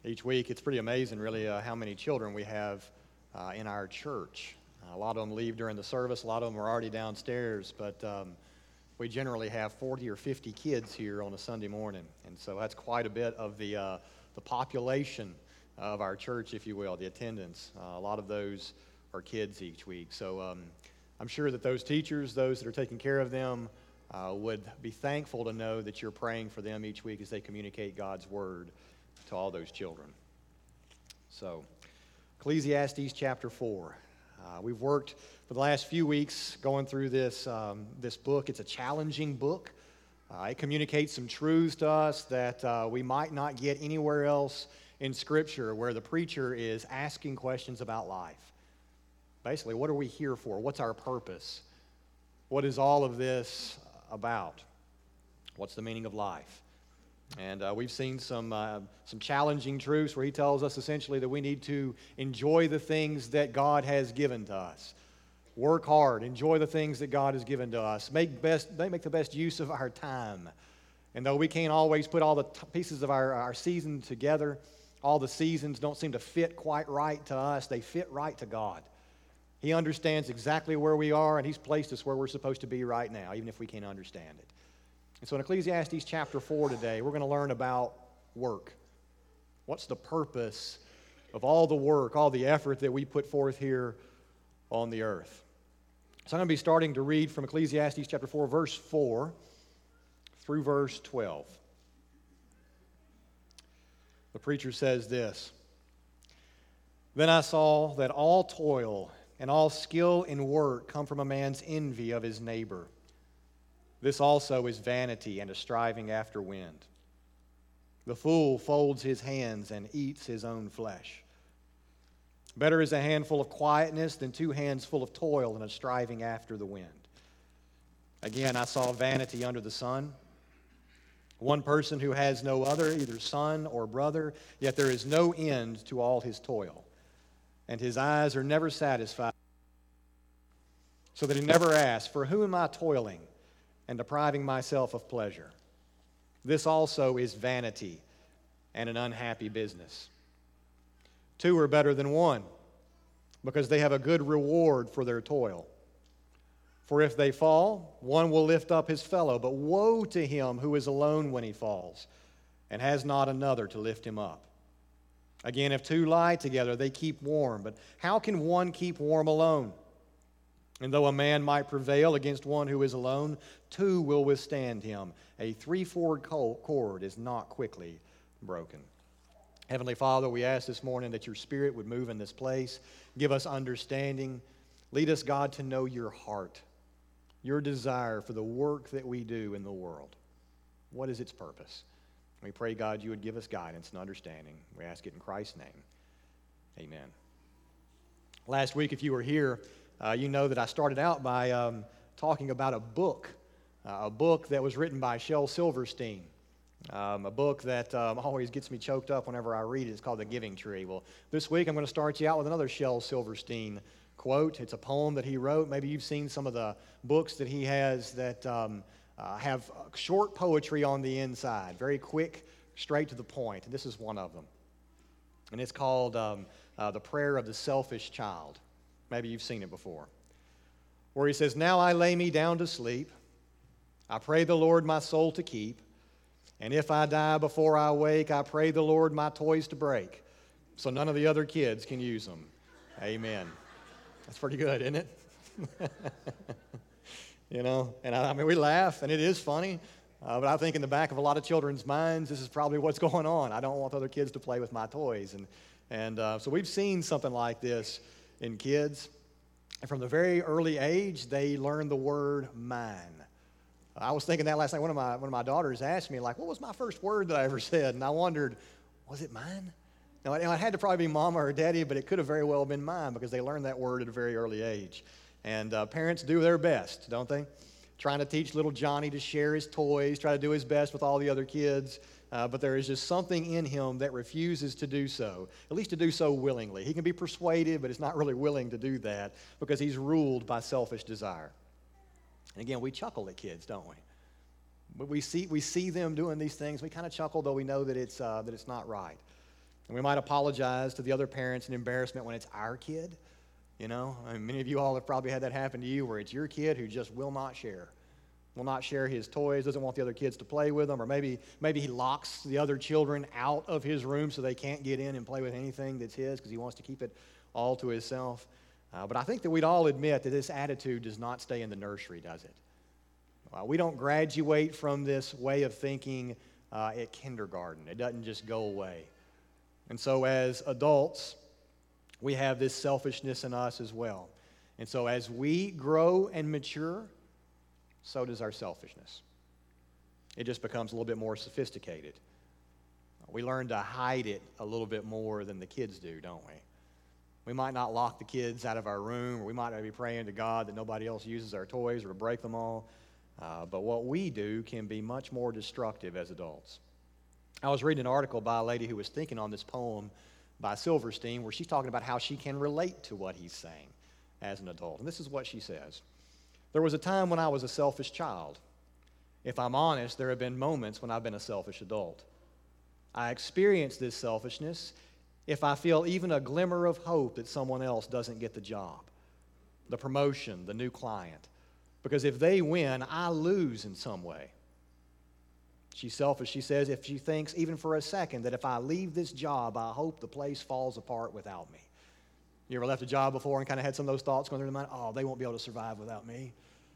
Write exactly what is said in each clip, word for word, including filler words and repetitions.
each week. It's pretty amazing, really, uh, how many children we have uh, in our church. Uh, a lot of them leave during the service. A lot of them are already downstairs, but um, we generally have forty or fifty kids here on a Sunday morning, and so that's quite a bit of the uh, the population of our church, if you will, the attendance. Uh, a lot of those are kids each week. So um, I'm sure that those teachers, those that are taking care of them, uh, would be thankful to know that you're praying for them each week as they communicate God's word to all those children. So, Ecclesiastes chapter four. Uh, we've worked for the last few weeks going through this, um, this book. It's a challenging book. Uh, it communicates some truths to us that uh, we might not get anywhere else in Scripture, where the preacher is asking questions about life. Basically, what are we here for? What's our purpose? What is all of this about? What's the meaning of life? And uh, we've seen some uh, some challenging truths where he tells us essentially that we need to enjoy the things that God has given to us. Work hard, enjoy the things that God has given to us. Make best, make the best use of our time. And though we can't always put all the t- pieces of our, our season together, all the seasons don't seem to fit quite right to us, they fit right to God. He understands exactly where we are, and He's placed us where we're supposed to be right now, even if we can't understand it. And so in Ecclesiastes chapter four today, we're going to learn about work. What's the purpose of all the work, all the effort that we put forth here on the earth? So I'm going to be starting to read from Ecclesiastes chapter four, verse four through verse twelve. The preacher says this: "Then I saw that all toil and all skill in work come from a man's envy of his neighbor. This also is vanity and a striving after wind. The fool folds his hands and eats his own flesh. Better is a handful of quietness than two hands full of toil and a striving after the wind. Again, I saw vanity under the sun. One person who has no other, either son or brother, yet there is no end to all his toil, and his eyes are never satisfied, so that he never asks, for whom am I toiling and depriving myself of pleasure? This also is vanity and an unhappy business. Two are better than one, because they have a good reward for their toil. For if they fall, one will lift up his fellow, but woe to him who is alone when he falls, and has not another to lift him up. Again, if two lie together, they keep warm, but how can one keep warm alone? And though a man might prevail against one who is alone, two will withstand him. A three-fold cord is not quickly broken." Heavenly Father, we ask this morning that your Spirit would move in this place, give us understanding, lead us, God, to know your heart, your desire for the work that we do in the world. What is its purpose? We pray, God, you would give us guidance and understanding. We ask it in Christ's name. Amen. Last week, if you were here, uh, you know that I started out by um, talking about a book, uh, a book that was written by Shel Silverstein. Um, a book that um, always gets me choked up whenever I read it. It's called The Giving Tree. Well, this week I'm going to start you out with another Shel Silverstein quote. It's a poem that he wrote. Maybe you've seen some of the books that he has that um, uh, have short poetry on the inside, very quick, straight to the point. And this is one of them. And it's called um, uh, The Prayer of the Selfish Child. Maybe you've seen it before. Where he says, "Now I lay me down to sleep. I pray the Lord my soul to keep. And if I die before I wake, I pray the Lord my toys to break, so none of the other kids can use them. Amen." That's pretty good, isn't it? You know, and I, I mean, we laugh, and it is funny, uh, but I think in the back of a lot of children's minds, this is probably what's going on. I don't want other kids to play with my toys. And, and uh, so we've seen something like this in kids. And from the very early age, they learn the word mine. I was thinking that last night. One of my one of my daughters asked me, like, what was my first word that I ever said? And I wondered, was it mine? Now, it, it had to probably be mama or daddy, but it could have very well been mine because they learned that word at a very early age. And uh, parents do their best, don't they? Trying to teach little Johnny to share his toys, try to do his best with all the other kids. Uh, but there is just something in him that refuses to do so, at least to do so willingly. He can be persuaded, but is not really willing to do that because he's ruled by selfish desire. And again, we chuckle at kids, don't we? But we see we see them doing these things. We kind of chuckle, though we know that it's uh, that it's not right. And we might apologize to the other parents in embarrassment when it's our kid. You know, I mean, many of you all have probably had that happen to you where it's your kid who just will not share. Will not share his toys, doesn't want the other kids to play with them, or maybe maybe he locks the other children out of his room so they can't get in and play with anything that's his because he wants to keep it all to himself. Uh, but I think that we'd all admit that this attitude does not stay in the nursery, does it? Uh, we don't graduate from this way of thinking uh, at kindergarten. It doesn't just go away. And so as adults, we have this selfishness in us as well. And so as we grow and mature, so does our selfishness. It just becomes a little bit more sophisticated. We learn to hide it a little bit more than the kids do, don't we? We might not lock the kids out of our room, or we might not be praying to God that nobody else uses our toys or to break them all. Uh, but what we do can be much more destructive as adults. I was reading an article by a lady who was thinking on this poem by Silverstein where she's talking about how she can relate to what he's saying as an adult. And this is what she says. There was a time when I was a selfish child. If I'm honest, there have been moments when I've been a selfish adult. I experience this selfishness if I feel even a glimmer of hope that someone else doesn't get the job, the promotion, the new client. Because if they win, I lose in some way. She's selfish. She says if she thinks even for a second that if I leave this job, I hope the place falls apart without me. You ever left a job before and kind of had some of those thoughts going through your mind? Oh, they won't be able to survive without me.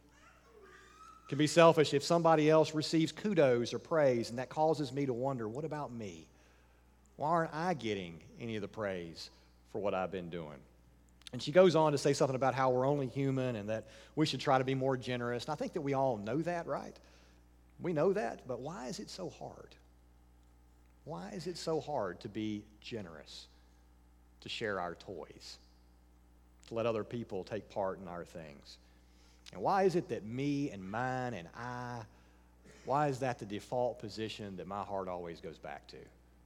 Can be selfish if somebody else receives kudos or praise, and that causes me to wonder, what about me? Why aren't I getting any of the praise for what I've been doing? And she goes on to say something about how we're only human and that we should try to be more generous. And I think that we all know that, right? We know that, but why is it so hard? Why is it so hard to be generous, to share our toys, to let other people take part in our things? And why is it that me and mine and I, why is that the default position that my heart always goes back to?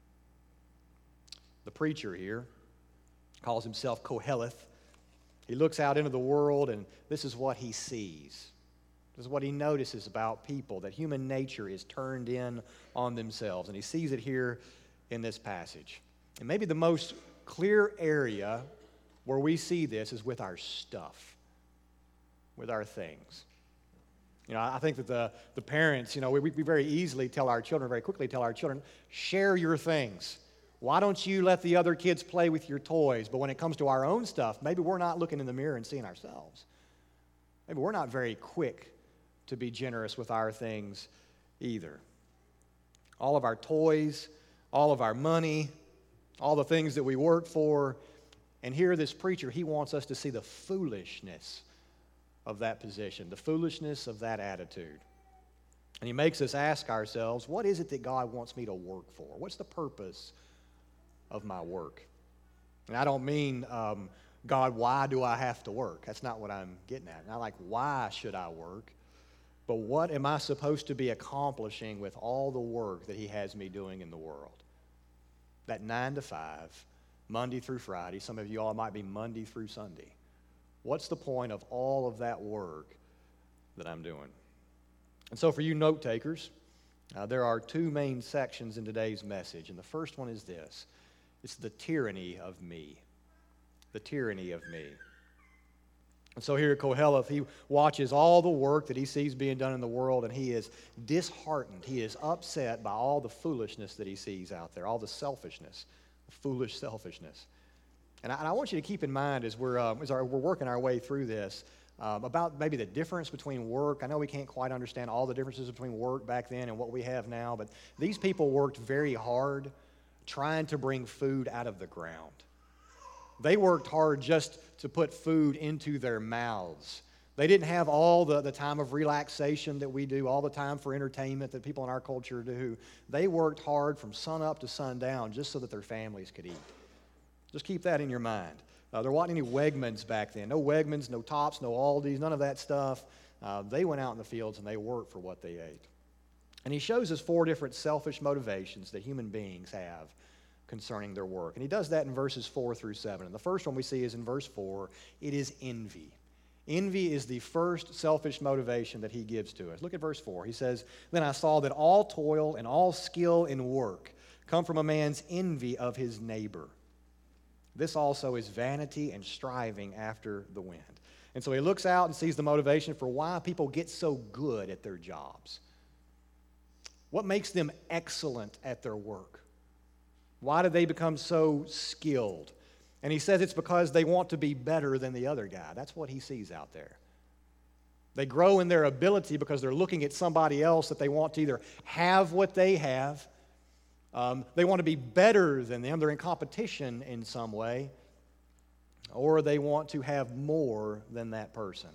The preacher here calls himself Koheleth. He looks out into the world, and this is what he sees. This is what he notices about people, that human nature is turned in on themselves. And he sees it here in this passage. And maybe the most clear area where we see this is with our stuff, with our things. You know, I think that the, the parents, you know, we, we very easily tell our children, very quickly tell our children, share your things. Why don't you let the other kids play with your toys? But when it comes to our own stuff, maybe we're not looking in the mirror and seeing ourselves. Maybe we're not very quick to be generous with our things either. All of our toys, all of our money, all the things that we work for. And here this preacher, he wants us to see the foolishness of that position, the foolishness of that attitude. And he makes us ask ourselves, what is it that God wants me to work for? What's the purpose of my work? And I don't mean, um, God, why do I have to work? That's not what I'm getting at. Not like, why should I work? But what am I supposed to be accomplishing with all the work that he has me doing in the world? That nine to five, Monday through Friday. Some of you all might be Monday through Sunday. What's the point of all of that work that I'm doing? And so for you note takers, uh, there are two main sections in today's message. And the first one is this. It's the tyranny of me. The tyranny of me. And so here at Koheleth, he watches all the work that he sees being done in the world, and he is disheartened. He is upset by all the foolishness that he sees out there, all the selfishness, the foolish selfishness. And I, and I want you to keep in mind as we're, uh, as our, we're working our way through this um, about maybe the difference between work. I know we can't quite understand all the differences between work back then and what we have now, but these people worked very hard trying to bring food out of the ground. They worked hard just to put food into their mouths. They didn't have all the, the time of relaxation that we do, all the time for entertainment that people in our culture do. They worked hard from sun up to sundown just so that their families could eat. Just keep that in your mind. Uh, there wasn't any Wegmans back then. No Wegmans, no Tops, no Aldis, none of that stuff. Uh, they went out in the fields and they worked for what they ate. And he shows us four different selfish motivations that human beings have concerning their work. And he does that in verses four through seven. And the first one we see is in verse four. It is envy. Envy is the first selfish motivation that he gives to us. Look at verse four. He says, "Then I saw that all toil and all skill in work come from a man's envy of his neighbor. This also is vanity and striving after the wind. And so he looks out and sees the motivation for why people get so good at their jobs. What makes them excellent at their work? Why do they become so skilled? And he says it's because they want to be better than the other guy. That's what he sees out there. They grow in their ability because they're looking at somebody else that they want to either have what they have, um, they want to be better than them, they're in competition in some way, or they want to have more than that person.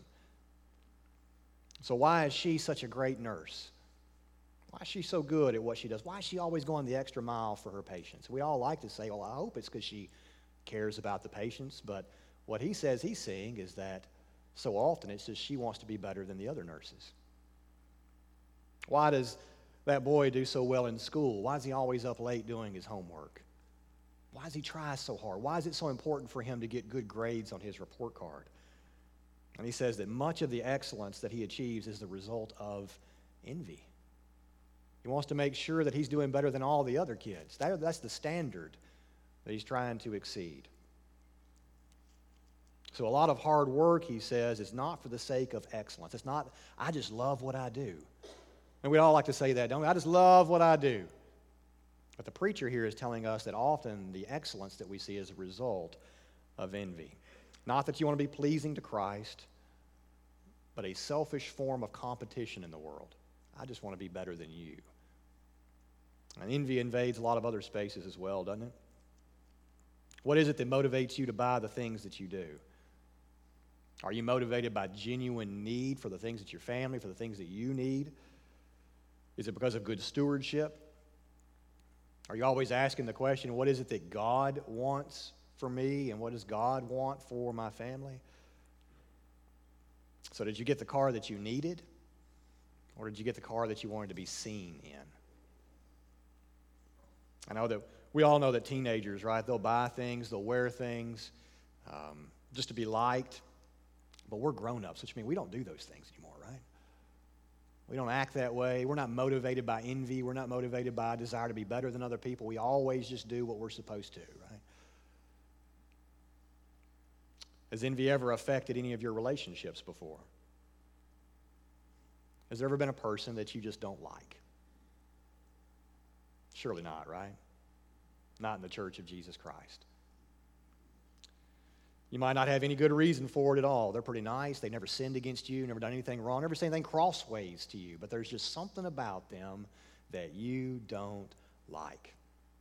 So why is she such a great nurse? Why is she so good at what she does? Why is she always going the extra mile for her patients? We all like to say, well, I hope it's because she cares about the patients, but what he says he's seeing is that so often it's just she wants to be better than the other nurses. Why does that boy do so well in school? Why is he always up late doing his homework? Why does he try so hard? Why is it so important for him to get good grades on his report card? And he says that much of the excellence that he achieves is the result of envy. He wants to make sure that he's doing better than all the other kids. That, that's the standard that he's trying to exceed. So a lot of hard work, he says, is not for the sake of excellence. It's not, I just love what I do. And we all like to say that, don't we? I just love what I do. But the preacher here is telling us that often the excellence that we see is a result of envy. Not that you want to be pleasing to Christ, but a selfish form of competition in the world. I just want to be better than you. And envy invades a lot of other spaces as well, doesn't it? What is it that motivates you to buy the things that you do? Are you motivated by genuine need for the things that your family, for the things that you need? Is it because of good stewardship? Are you always asking the question, what is it that God wants for me, and what does God want for my family? So did you get the car that you needed, or did you get the car that you wanted to be seen in? I know that we all know that teenagers, right, they'll buy things, they'll wear things um, just to be liked. But we're grown-ups, which means we don't do those things anymore, right? We don't act that way. We're not motivated by envy. We're not motivated by a desire to be better than other people. We always just do what we're supposed to, right? Has envy ever affected any of your relationships before? Has there ever been a person that you just don't like? Surely not, right? Not in the Church of Jesus Christ. You might not have any good reason for it at all. They're pretty nice. They never sinned against you, never done anything wrong, never said anything crossways to you. But there's just something about them that you don't like.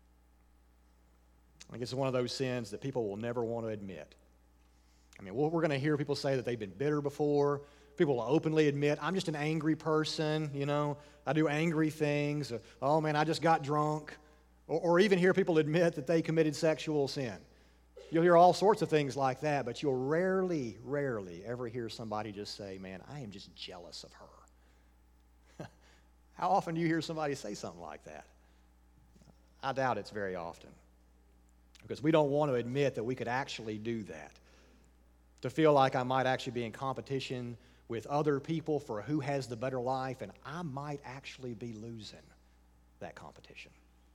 I think it's one of those sins that people will never want to admit. I mean, we're going to hear people say that they've been bitter before. People will openly admit, I'm just an angry person, you know. I do angry things. Oh, man, I just got drunk. Or, or even hear people admit that they committed sexual sin. You'll hear all sorts of things like that, but you'll rarely, rarely ever hear somebody just say, man, I am just jealous of her. How often do you hear somebody say something like that? I doubt it's very often. Because we don't want to admit that we could actually do that. To feel like I might actually be in competition with other people for who has the better life, and I might actually be losing that competition.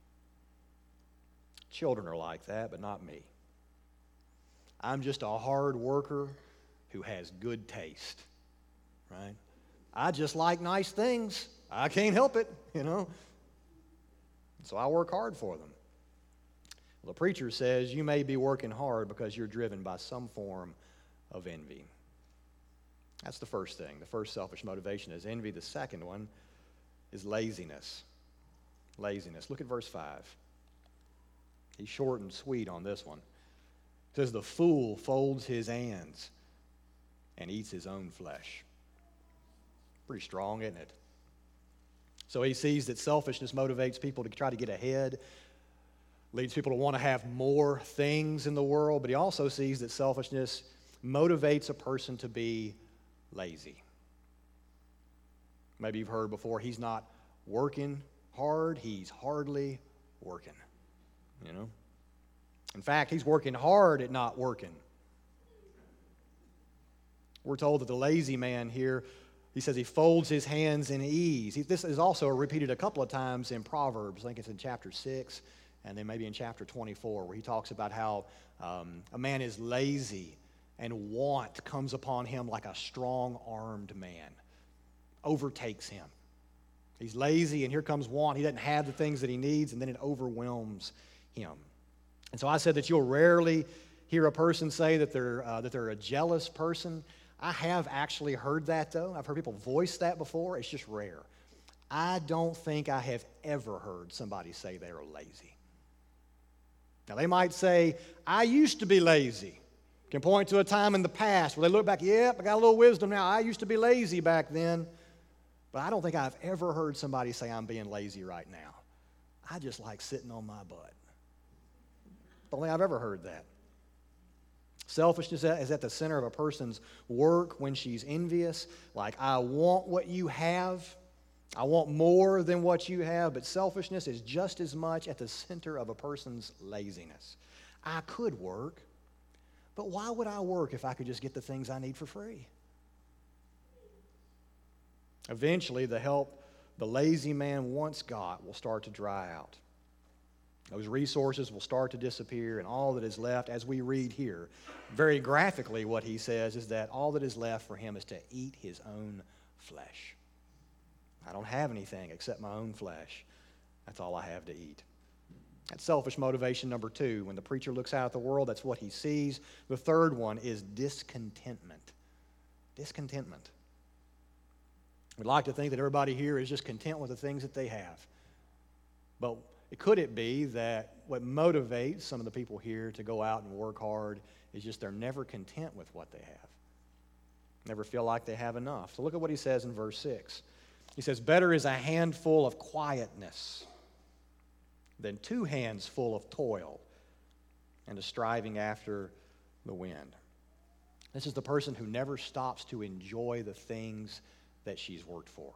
Children are like that, but not me. I'm just a hard worker who has good taste, right? I just like nice things. I can't help it, you know. So I work hard for them. Well, the preacher says you may be working hard because you're driven by some form of envy. That's the first thing. The first selfish motivation is envy. The second one is laziness. Laziness. Look at verse five. He's short and sweet on this one. It says, the fool folds his hands and eats his own flesh. Pretty strong, isn't it? So he sees that selfishness motivates people to try to get ahead, leads people to want to have more things in the world, but he also sees that selfishness motivates a person to be lazy. Maybe you've heard before, he's not working hard, he's hardly working, you know? In fact, he's working hard at not working. We're told that the lazy man here, he says he folds his hands in ease. He, this is also repeated a couple of times in Proverbs. I think it's in chapter six and then maybe in chapter twenty-four, where he talks about how um, a man is lazy and want comes upon him like a strong-armed man, overtakes him. He's lazy, and here comes want. He doesn't have the things that he needs, and then it overwhelms him. And so I said that you'll rarely hear a person say that they're uh, that they're a jealous person. I have actually heard that, though. I've heard people voice that before. It's just rare. I don't think I have ever heard somebody say they are lazy. Now, they might say, I used to be lazy. Can point to a time in the past where they look back, yep, I got a little wisdom now. I used to be lazy back then. But I don't think I've ever heard somebody say I'm being lazy right now. I just like sitting on my butt. Don't think I've ever heard that. Selfishness is at the center of a person's work when she's envious. Like, I want what you have. I want more than what you have. But selfishness is just as much at the center of a person's laziness. I could work, but why would I work if I could just get the things I need for free? Eventually, the help the lazy man once got will start to dry out. Those resources will start to disappear, and all that is left, as we read here, very graphically what he says is that all that is left for him is to eat his own flesh. I don't have anything except my own flesh. That's all I have to eat. That's selfish motivation number two. When the preacher looks out at the world, that's what he sees. The third one is discontentment. Discontentment. We'd like to think that everybody here is just content with the things that they have. But could it be that what motivates some of the people here to go out and work hard is just they're never content with what they have? Never feel like they have enough. So look at what he says in verse six. He says, better is a handful of quietness than two hands full of toil and a striving after the wind. This is the person who never stops to enjoy the things that she's worked for.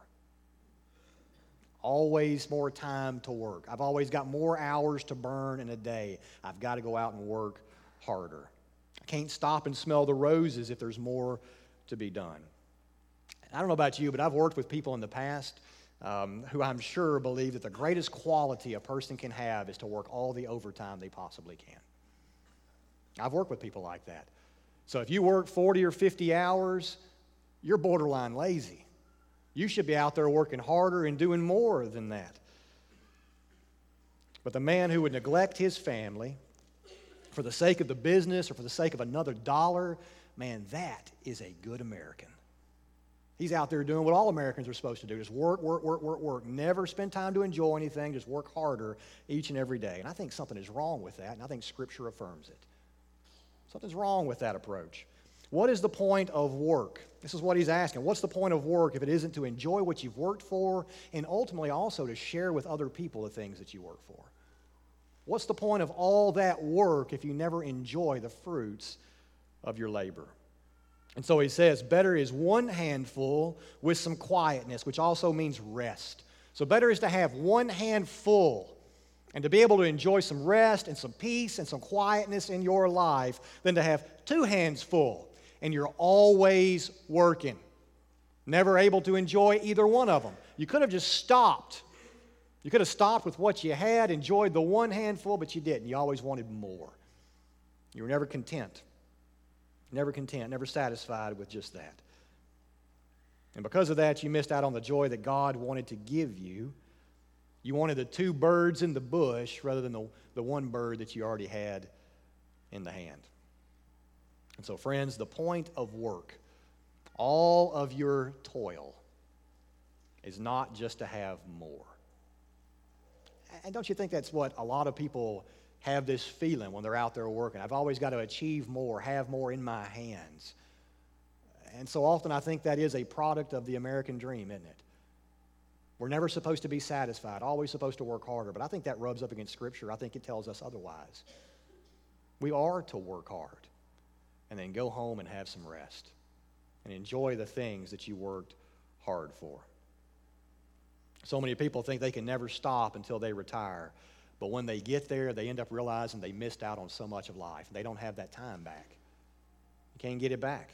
Always more time to work. I've always got more hours to burn in a day. I've got to go out and work harder. I can't stop and smell the roses if there's more to be done. I don't know about you, but I've worked with people in the past um, who I'm sure believe that the greatest quality a person can have is to work all the overtime they possibly can. I've worked with people like that. So if you work forty or fifty hours, you're borderline lazy. You should be out there working harder and doing more than that. But the man who would neglect his family for the sake of the business or for the sake of another dollar, man, that is a good American. He's out there doing what all Americans are supposed to do, just work, work, work, work, work. Never spend time to enjoy anything, just work harder each and every day. And I think something is wrong with that, and I think Scripture affirms it. Something's wrong with that approach. What is the point of work? This is what he's asking. What's the point of work if it isn't to enjoy what you've worked for and ultimately also to share with other people the things that you work for? What's the point of all that work if you never enjoy the fruits of your labor? And so he says, better is one handful with some quietness, which also means rest. So better is to have one handful and to be able to enjoy some rest and some peace and some quietness in your life than to have two hands full and you're always working, never able to enjoy either one of them. You could have just stopped. You could have stopped with what you had, enjoyed the one handful, but you didn't. You always wanted more. You were never content. Never content, never satisfied with just that. And because of that, you missed out on the joy that God wanted to give you. You wanted the two birds in the bush rather than the, the one bird that you already had in the hand. And so, friends, the point of work, all of your toil, is not just to have more. And don't you think that's what a lot of people have this feeling when they're out there working? I've always got to achieve more, have more in my hands. And so often I think that is a product of the American dream, isn't it? We're never supposed to be satisfied, always supposed to work harder. But I think that rubs up against Scripture. I think it tells us otherwise. We are to work hard and then go home and have some rest and enjoy the things that you worked hard for. So many people think they can never stop until they retire. But when they get there, they end up realizing they missed out on so much of life. They don't have that time back. You can't get it back.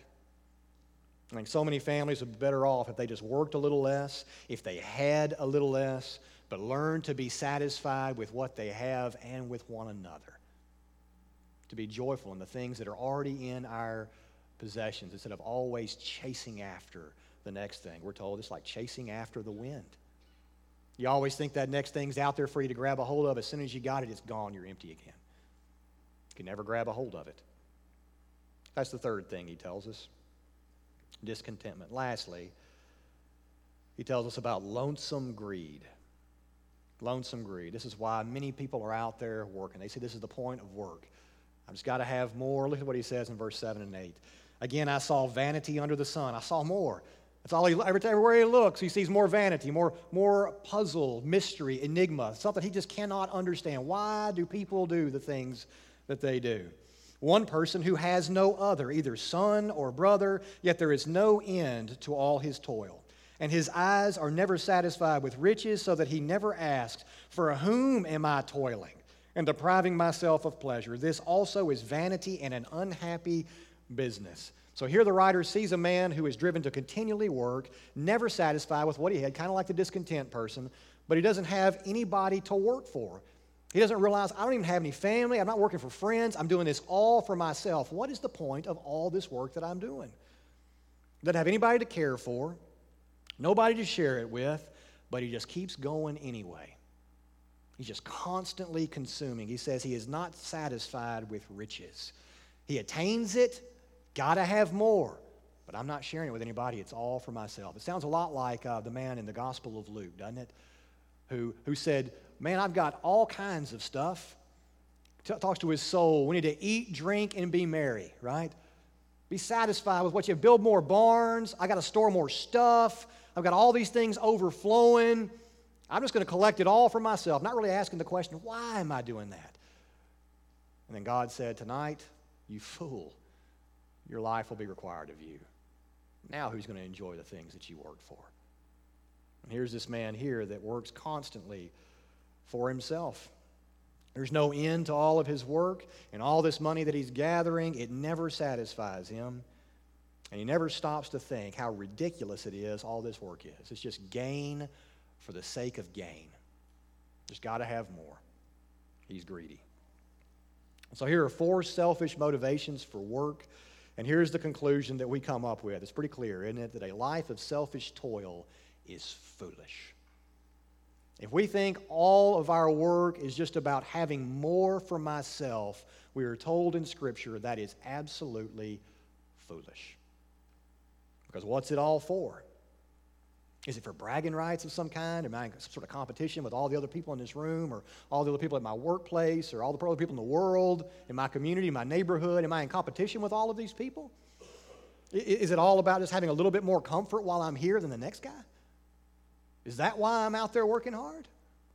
I think so many families would be better off if they just worked a little less, if they had a little less, but learn to be satisfied with what they have and with one another. To be joyful in the things that are already in our possessions instead of always chasing after the next thing. We're told it's like chasing after the wind. You always think that next thing's out there for you to grab a hold of. As soon as you got it, it's gone. You're empty again. You can never grab a hold of it. That's the third thing he tells us. Discontentment. Lastly, he tells us about lonesome greed. Lonesome greed. This is why many people are out there working. They say this is the point of work. I've just got to have more. Look at what he says in verse seven and eight. Again, I saw vanity under the sun. I saw more. That's all he, everywhere he looks, he sees more vanity, more, more puzzle, mystery, enigma, something he just cannot understand. Why do people do the things that they do? One person who has no other, either son or brother, yet there is no end to all his toil. And his eyes are never satisfied with riches, so that he never asks, for whom am I toiling and depriving myself of pleasure? This also is vanity and an unhappy business. So here the writer sees a man who is driven to continually work, never satisfied with what he had, kind of like the discontent person, but he doesn't have anybody to work for. He doesn't realize, I don't even have any family, I'm not working for friends, I'm doing this all for myself. What is the point of all this work that I'm doing? Doesn't have anybody to care for, nobody to share it with, but he just keeps going anyway. He's just constantly consuming. He says he is not satisfied with riches. He attains it, got to have more, but I'm not sharing it with anybody. It's all for myself. It sounds a lot like uh, the man in the Gospel of Luke, doesn't it? Who, who said, man, I've got all kinds of stuff. T- talks to his soul. We need to eat, drink, and be merry, right? Be satisfied with what you have. Build more barns. I got to store more stuff. I've got all these things overflowing. I'm just going to collect it all for myself, not really asking the question, why am I doing that? And then God said, tonight, you fool, your life will be required of you. Now who's going to enjoy the things that you worked for? And here's this man here that works constantly for himself. There's no end to all of his work, and all this money that he's gathering, it never satisfies him. And he never stops to think how ridiculous it is all this work is. It's just gain for the sake of gain. Just got to have more. He's greedy. So here are four selfish motivations for work. And here's the conclusion that we come up with. It's pretty clear, isn't it? That a life of selfish toil is foolish. If we think all of our work is just about having more for myself, we are told in Scripture that is absolutely foolish. Because what's it all for? Is it for bragging rights of some kind? Am I in some sort of competition with all the other people in this room, or all the other people at my workplace, or all the other people in the world, in my community, my neighborhood? Am I in competition with all of these people? Is it all about just having a little bit more comfort while I'm here than the next guy? Is that why I'm out there working hard?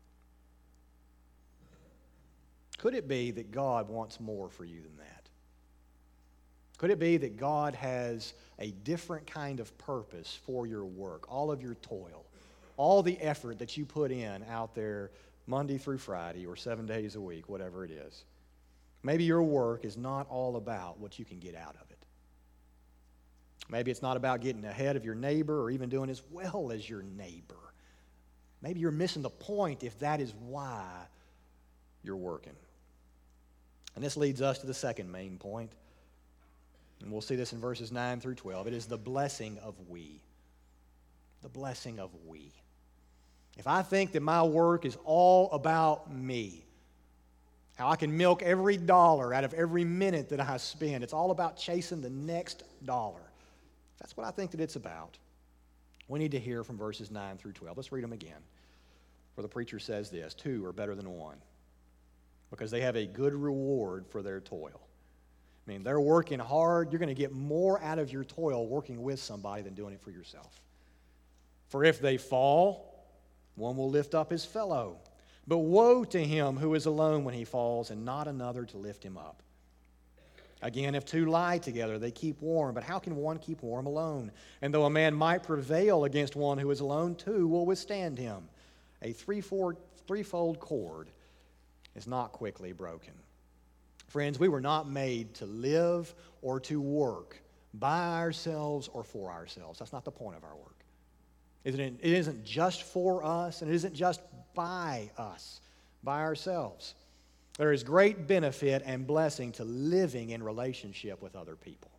Could it be that God wants more for you than that? Could it be that God has a different kind of purpose for your work, all of your toil, all the effort that you put in out there Monday through Friday or seven days a week, whatever it is? Maybe your work is not all about what you can get out of it. Maybe it's not about getting ahead of your neighbor or even doing as well as your neighbor. Maybe you're missing the point if that is why you're working. And this leads us to the second main point. And we'll see this in verses nine through twelve. It is the blessing of we. The blessing of we. If I think that my work is all about me, how I can milk every dollar out of every minute that I spend, it's all about chasing the next dollar. If that's what I think that it's about, we need to hear from verses nine through twelve. Let's read them again. Where the preacher says this, two are better than one, because they have a good reward for their toil. I mean, they're working hard. You're going to get more out of your toil working with somebody than doing it for yourself. For if they fall, one will lift up his fellow. But woe to him who is alone when he falls, and not another to lift him up. Again, if two lie together, they keep warm. But how can one keep warm alone? And though a man might prevail against one who is alone, two will withstand him. A threefold, threefold cord is not quickly broken. Friends, we were not made to live or to work by ourselves or for ourselves. That's not the point of our work. Isn't it, it isn't just for us, and it isn't just by us, by ourselves. There is great benefit and blessing to living in relationship with other people.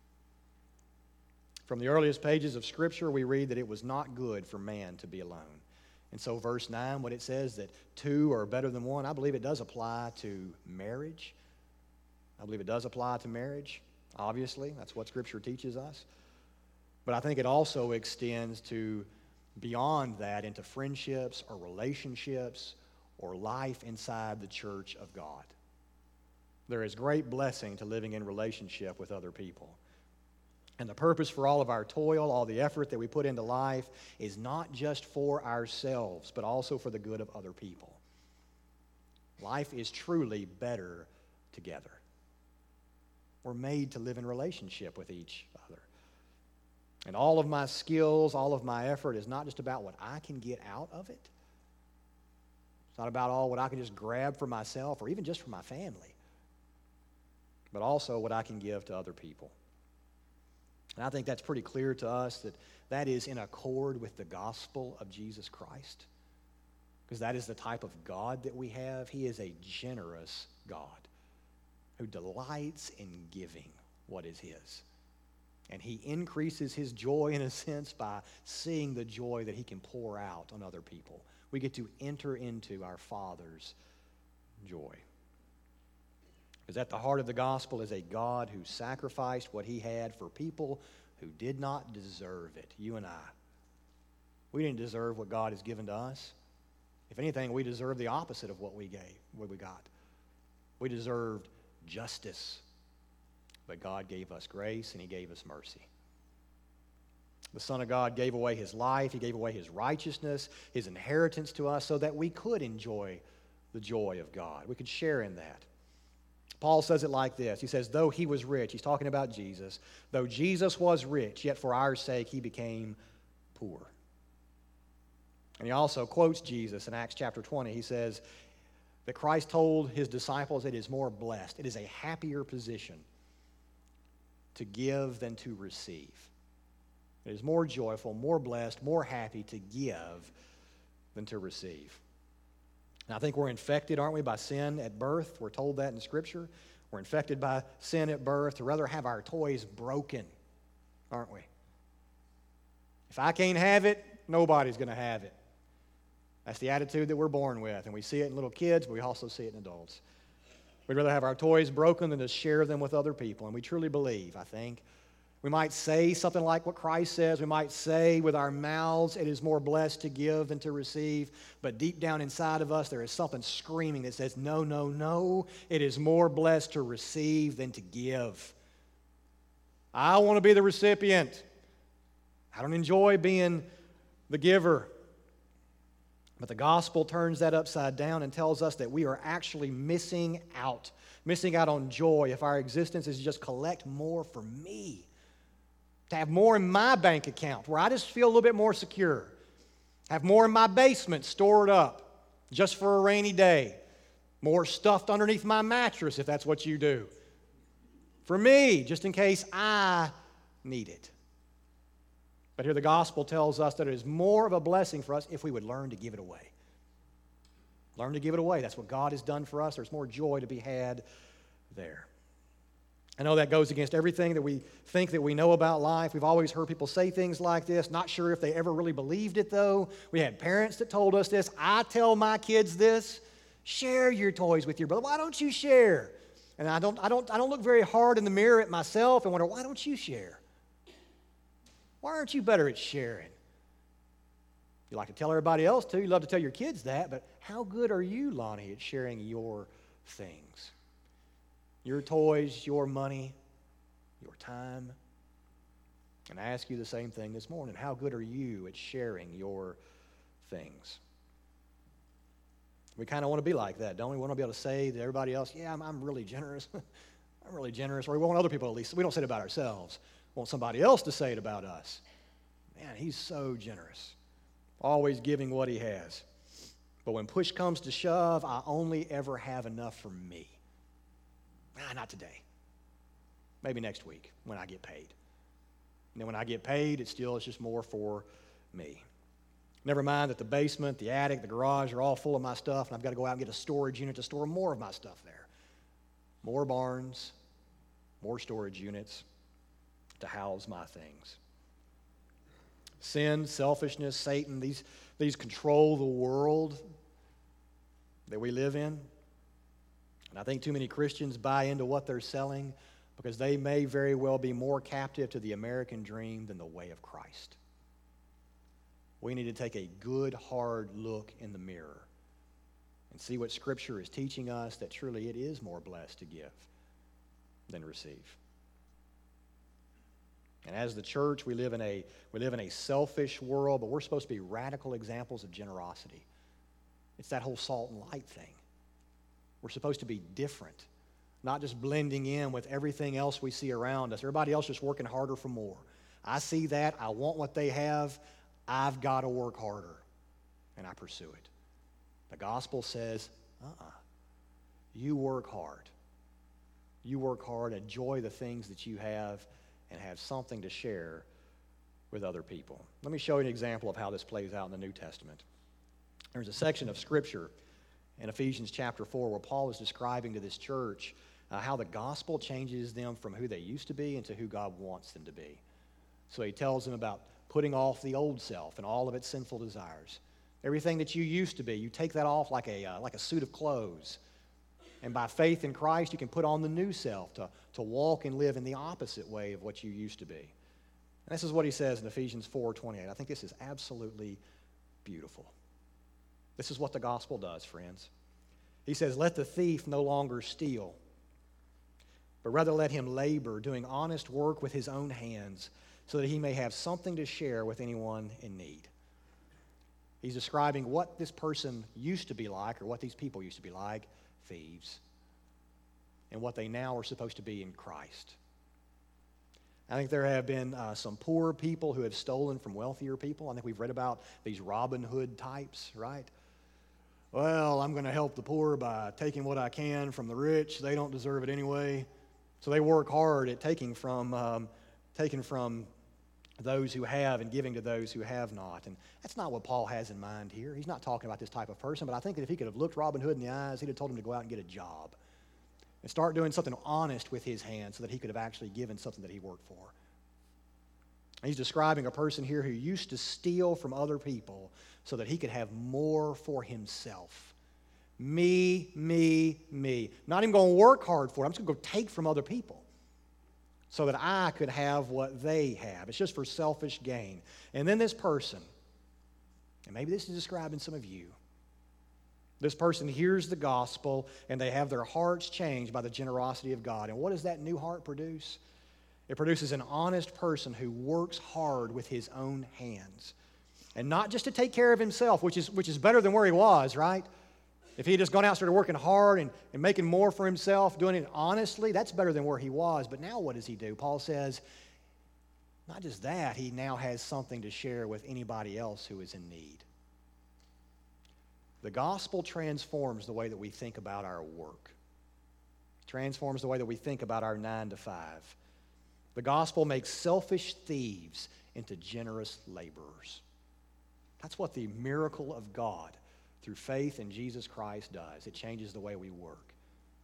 From the earliest pages of Scripture, we read that it was not good for man to be alone. And so verse nine, when it says that two are better than one, I believe it does apply to marriage. I believe it does apply to marriage, obviously. That's what Scripture teaches us. But I think it also extends to beyond that into friendships or relationships or life inside the church of God. There is great blessing to living in relationship with other people. And the purpose for all of our toil, all the effort that we put into life, is not just for ourselves, but also for the good of other people. Life is truly better together. We're made to live in relationship with each other. And all of my skills, all of my effort is not just about what I can get out of it. It's not about all what I can just grab for myself or even just for my family, but also what I can give to other people. And I think that's pretty clear to us that that is in accord with the gospel of Jesus Christ, because that is the type of God that we have. He is a generous God who delights in giving what is his. And he increases his joy, in a sense, by seeing the joy that he can pour out on other people. We get to enter into our Father's joy. Because at the heart of the gospel is a God who sacrificed what he had for people who did not deserve it, you and I. We didn't deserve what God has given to us. If anything, we deserve the opposite of what we gave, what we got. We deserved justice, but God gave us grace and he gave us mercy. The Son of God gave away his life, he gave away his righteousness, his inheritance to us so that we could enjoy the joy of God. We could share in that. Paul says it like this. He says, though he was rich, he's talking about Jesus, though Jesus was rich, yet for our sake he became poor. And he also quotes Jesus in Acts chapter twenty. He says that Christ told his disciples it is more blessed, it is a happier position to give than to receive. It is more joyful, more blessed, more happy to give than to receive. And I think we're infected, aren't we, by sin at birth? We're told that in Scripture. We're infected by sin at birth to rather have our toys broken, aren't we? If I can't have it, nobody's going to have it. That's the attitude that we're born with. And we see it in little kids, but we also see it in adults. We'd rather have our toys broken than to share them with other people. And we truly believe, I think. We might say something like what Christ says. We might say with our mouths, it is more blessed to give than to receive. But deep down inside of us, there is something screaming that says, no, no, no. It is more blessed to receive than to give. I want to be the recipient. I don't enjoy being the giver. But the gospel turns that upside down and tells us that we are actually missing out. Missing out on joy if our existence is just collect more for me. To have more in my bank account where I just feel a little bit more secure. Have more in my basement stored up just for a rainy day. More stuffed underneath my mattress if that's what you do. For me, just in case I need it. But here the gospel tells us that it is more of a blessing for us if we would learn to give it away. Learn to give it away. That's what God has done for us. There's more joy to be had there. I know that goes against everything that we think that we know about life. We've always heard people say things like this. Not sure if they ever really believed it, though. We had parents that told us this. I tell my kids this. Share your toys with your brother. Why don't you share? And I don't, I don't, I don't look very hard in the mirror at myself and wonder, why don't you share? Why aren't you better at sharing? You like to tell everybody else to. You love to tell your kids that. But how good are you, Lonnie, at sharing your things? Your toys, your money, your time. And I ask you the same thing this morning. How good are you at sharing your things? We kind of want to be like that, don't we? We want to be able to say to everybody else, yeah, I'm, I'm really generous. I'm really generous. Or we want other people at least. We don't say it about ourselves. We want somebody else to say it about us. Man, he's so generous. Always giving what he has. But when push comes to shove, I only ever have enough for me. Ah, not today. Maybe next week when I get paid. And then when I get paid, it still is just more for me. Never mind that the basement, the attic, the garage are all full of my stuff, and I've got to go out and get a storage unit to store more of my stuff there. More barns, more storage units to house my things. Sin, selfishness, Satan, these, these control the world that we live in. And I think too many Christians buy into what they're selling because they may very well be more captive to the American dream than the way of Christ. We need to take a good, hard look in the mirror and see what Scripture is teaching us, that truly it is more blessed to give than receive. And as the church, we live in a we live in a selfish world, but we're supposed to be radical examples of generosity. It's that whole salt and light thing. We're supposed to be different, not just blending in with everything else we see around us. Everybody else just working harder for more. I see that. I want what they have. I've got to work harder, and I pursue it. The gospel says, uh-uh. You work hard. You work hard, enjoy the things that you have, and have something to share with other people. Let me show you an example of how this plays out in the New Testament. There's a section of Scripture in Ephesians chapter four where Paul is describing to this church uh, how the gospel changes them from who they used to be into who God wants them to be. So he tells them about putting off the old self and all of its sinful desires. Everything that you used to be, you take that off like a, uh, like a suit of clothes. And by faith in Christ, you can put on the new self to, to walk and live in the opposite way of what you used to be. And this is what he says in Ephesians four twenty-eight. I think this is absolutely beautiful. This is what the gospel does, friends. He says, let the thief no longer steal, but rather let him labor, doing honest work with his own hands, so that he may have something to share with anyone in need. He's describing what this person used to be like, or what these people used to be like, thieves, and what they now are supposed to be in Christ. I think there have been uh, some poor people who have stolen from wealthier people. I think we've read about these Robin Hood types, right? Well, I'm going to help the poor by taking what I can from the rich. They don't deserve it anyway. So they work hard at taking from um, taking from those who have and giving to those who have not. And that's not what Paul has in mind here. He's not talking about this type of person, but I think that if he could have looked Robin Hood in the eyes, he'd have told him to go out and get a job and start doing something honest with his hands so that he could have actually given something that he worked for. And he's describing a person here who used to steal from other people so that he could have more for himself. Me, me, me. Not even going to work hard for it. I'm just going to go take from other people so that I could have what they have. It's just for selfish gain. And then this person, and maybe this is describing some of you, this person hears the gospel and they have their hearts changed by the generosity of God. And what does that new heart produce? It produces an honest person who works hard with his own hands. And not just to take care of himself, which is, which is better than where he was, right? If he had just gone out and started working hard and, and making more for himself, doing it honestly, that's better than where he was. But now what does he do? Paul says, not just that, he now has something to share with anybody else who is in need. The gospel transforms the way that we think about our work. It transforms the way that we think about our nine to five. The gospel makes selfish thieves into generous laborers. That's what the miracle of God through faith in Jesus Christ does. It changes the way we work.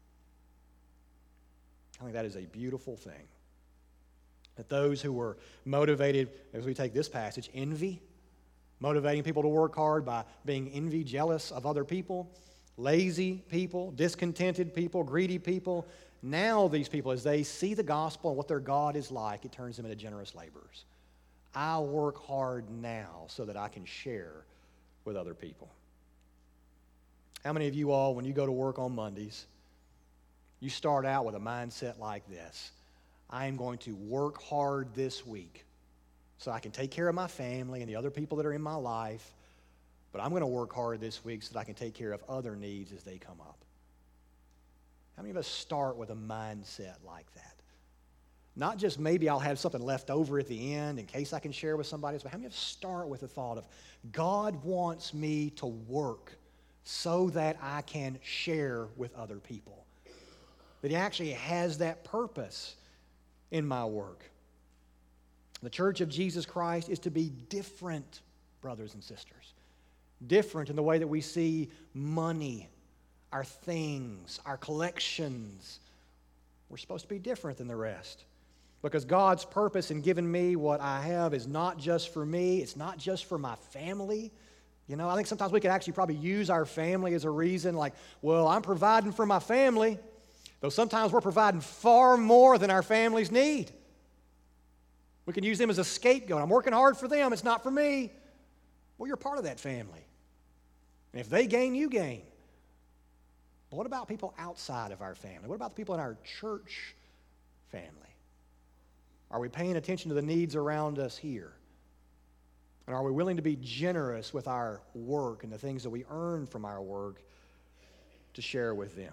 I think that is a beautiful thing. That those who were motivated, as we take this passage, envy, motivating people to work hard by being envy, jealous of other people, lazy people, discontented people, greedy people. Now these people, as they see the gospel and what their God is like, it turns them into generous laborers. I work hard now so that I can share with other people. How many of you all, when you go to work on Mondays, you start out with a mindset like this? I am going to work hard this week so I can take care of my family and the other people that are in my life, but I'm going to work hard this week so that I can take care of other needs as they come up. How many of us start with a mindset like that? Not just maybe I'll have something left over at the end in case I can share with somebody else, but how many of us start with the thought of God wants me to work so that I can share with other people? That He actually has that purpose in my work. The Church of Jesus Christ is to be different. brothers and sisters. Different in the way that we see money, our things, our collections. We're supposed to be different than the rest. Because God's purpose in giving me what I have is not just for me. It's not just for my family. You know, I think sometimes we can actually probably use our family as a reason, like, well, I'm providing for my family. Though sometimes we're providing far more than our families need. We can use them as a scapegoat. I'm working hard for them. It's not for me. Well, you're part of that family. And if they gain, you gain. But what about people outside of our family? What about the people in our church family? Are we paying attention to the needs around us here? And are we willing to be generous with our work and the things that we earn from our work to share with them?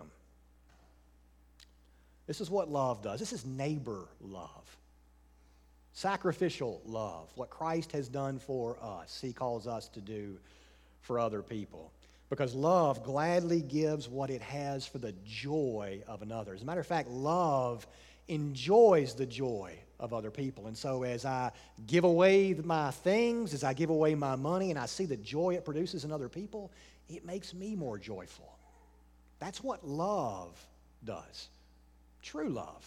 This is what love does. This is neighbor love. Sacrificial love. What Christ has done for us, He calls us to do for other people. Because love gladly gives what it has for the joy of another. As a matter of fact, love enjoys the joy of other people. And so as I give away my things, as I give away my money, and I see the joy it produces in other people, it makes me more joyful. That's what love does. True love.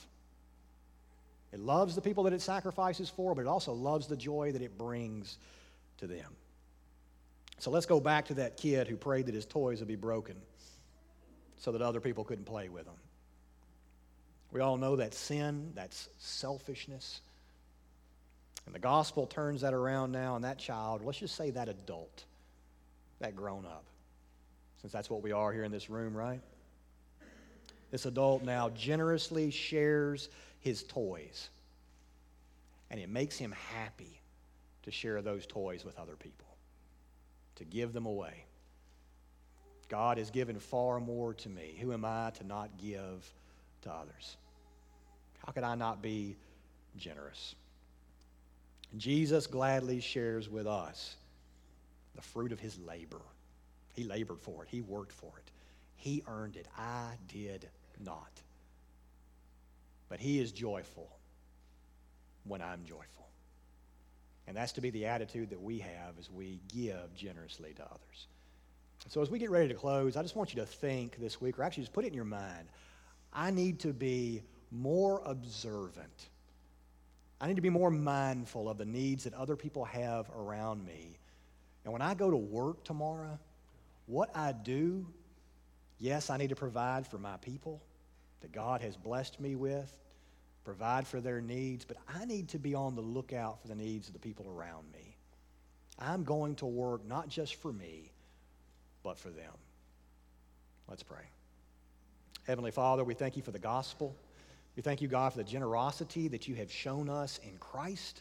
It loves the people that it sacrifices for, but it also loves the joy that it brings to them. So let's go back to that kid who prayed that his toys would be broken so that other people couldn't play with them. We all know that sin, that's selfishness. And the gospel turns that around now, and that child, let's just say that adult, that grown up, since that's what we are here in this room, right? This adult now generously shares his toys, and it makes him happy to share those toys with other people, to give them away. God has given far more to me. Who am I to not give to others? How could I not be generous? Jesus gladly shares with us the fruit of his labor. He labored for it. He worked for it. He earned it. I did not. But he is joyful when I'm joyful. And that's to be the attitude that we have as we give generously to others. So as we get ready to close, I just want you to think this week, or actually just put it in your mind, I need to be more observant. I need to be more mindful of the needs that other people have around me. And when I go to work tomorrow, what I do, yes, I need to provide for my people that God has blessed me with, provide for their needs, but I need to be on the lookout for the needs of the people around me. I'm going to work not just for me, but for them. Let's pray. Heavenly Father, we thank you for the gospel. We thank you, God, for the generosity that you have shown us in Christ.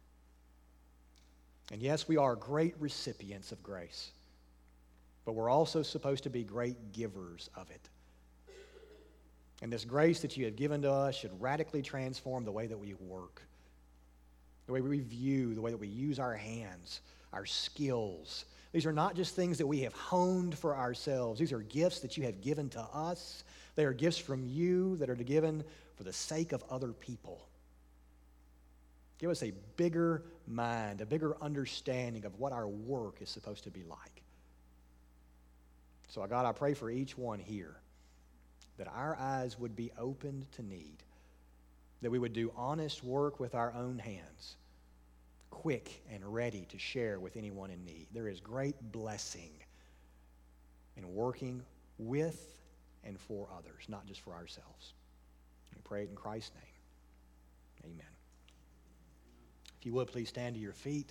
And yes, we are great recipients of grace, but we're also supposed to be great givers of it. And this grace that you have given to us should radically transform the way that we work, the way we view, the way that we use our hands, our skills. These are not just things that we have honed for ourselves. These are gifts that you have given to us. They are gifts from you that are given for the sake of other people. Give us a bigger mind, a bigger understanding of what our work is supposed to be like. So, God, I pray for each one here that our eyes would be opened to need, that we would do honest work with our own hands, quick and ready to share with anyone in need. There is great blessing in working with and for others, not just for ourselves. We pray it in Christ's name. Amen. If you would, please stand to your feet.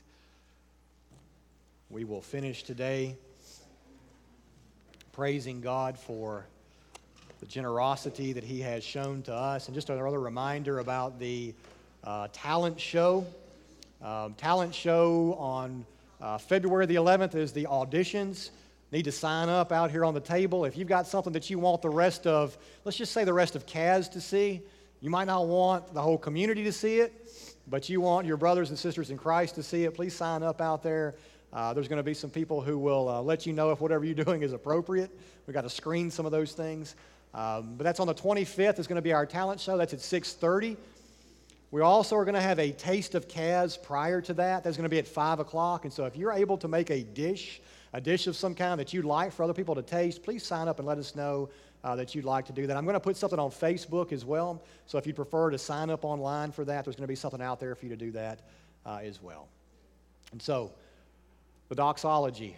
We will finish today praising God for the generosity that he has shown to us. And just another reminder about the uh, talent show. Um, talent show on uh, February the eleventh is the auditions. Need to sign up out here on the table. If you've got something that you want the rest of, let's just say the rest of C A S to see, you might not want the whole community to see it, but you want your brothers and sisters in Christ to see it, please sign up out there. Uh, there's going to be some people who will uh, let you know if whatever you're doing is appropriate. We've got to screen some of those things. Um, but that's on the twenty-fifth. It's going to be our talent show. That's at six thirty. We also are going to have a Taste of Kaz prior to that. That's going to be at five o'clock. And so if you're able to make a dish, a dish of some kind that you'd like for other people to taste, please sign up and let us know uh, that you'd like to do that. I'm going to put something on Facebook as well. So if you prefer to sign up online for that, there's going to be something out there for you to do that uh, as well. And so, the doxology.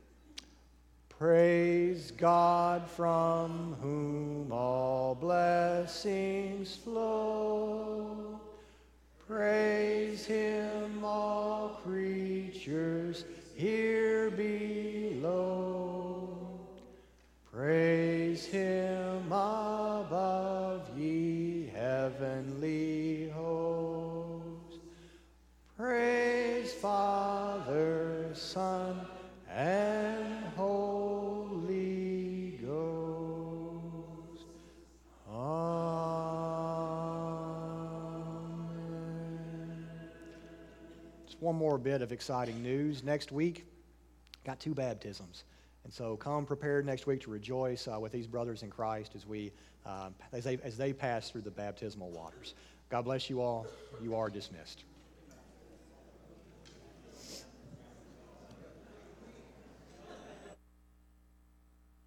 Praise God from whom all blessings flow. Praise Him, all creatures here below. Praise Him above, ye heavenly hosts. Praise Father, Son, and Holy Ghost. Amen. Just one more bit of exciting news. Next week, got two baptisms. And so come prepared next week to rejoice uh, with these brothers in Christ as, we, uh, as, they, as they pass through the baptismal waters. God bless you all. You are dismissed.